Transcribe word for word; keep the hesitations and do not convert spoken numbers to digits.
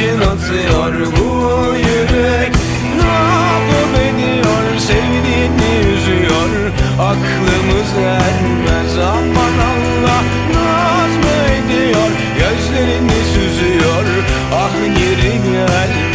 için atıyor bu yürek. Ne yapıp ediyor, sevdiğini üzüyor, aklımız ermez aman Allah. Naz mı ediyor, gözlerini süzüyor, ah geri gel.